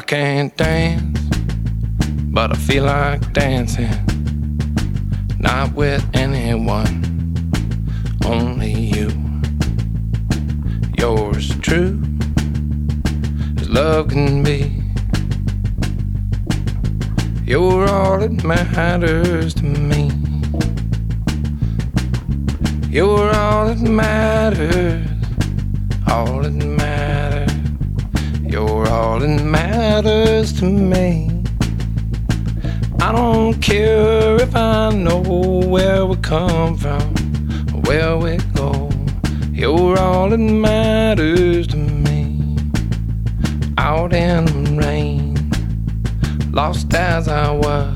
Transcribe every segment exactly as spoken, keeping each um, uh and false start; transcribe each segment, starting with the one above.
can't dance, but I feel like dancing. Not with anyone, only you. Yours true as love can be. You're all that matters to me. You're all that matters, all that matters. You're all that matters to me. I don't care if I know where we come from or where we go. You're all that matters to me. Out in the rain, lost as I was,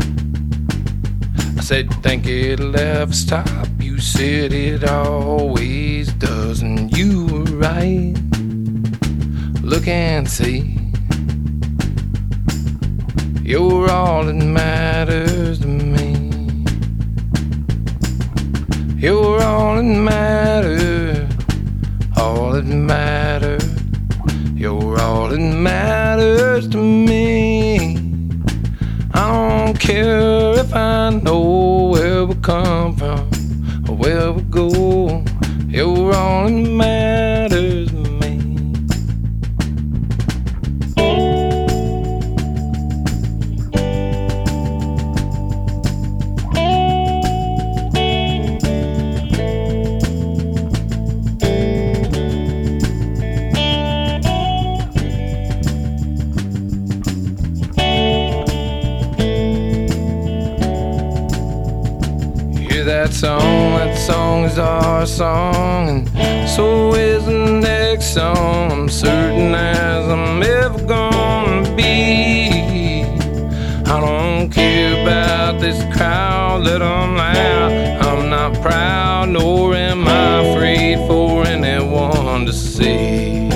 I said, think it'll ever stop. You said it always does, and you were right. Look and see. You're all that matters to me. You're all that matters, all that matters. You're all that matters to me. I don't care if I know where we come from or where we go. You're all that matters to me. That song, that song is our song, and so is the next song. I'm certain as I'm ever gonna be. I don't care about this crowd, let them loud. I'm not proud, nor am I afraid for anyone to see.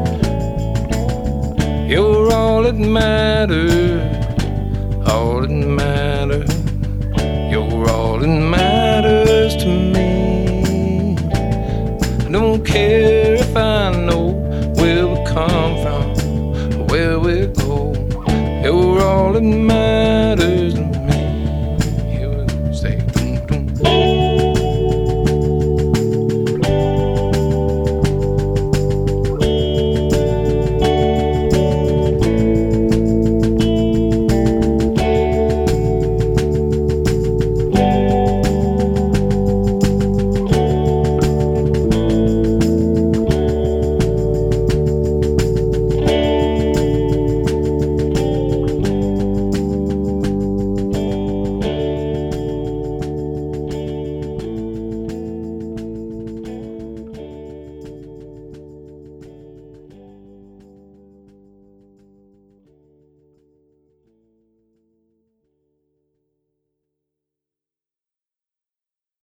You're all that matters, all that matters. You're all that matters to me. I don't care if I know where we come from or where we go. You're all that matters.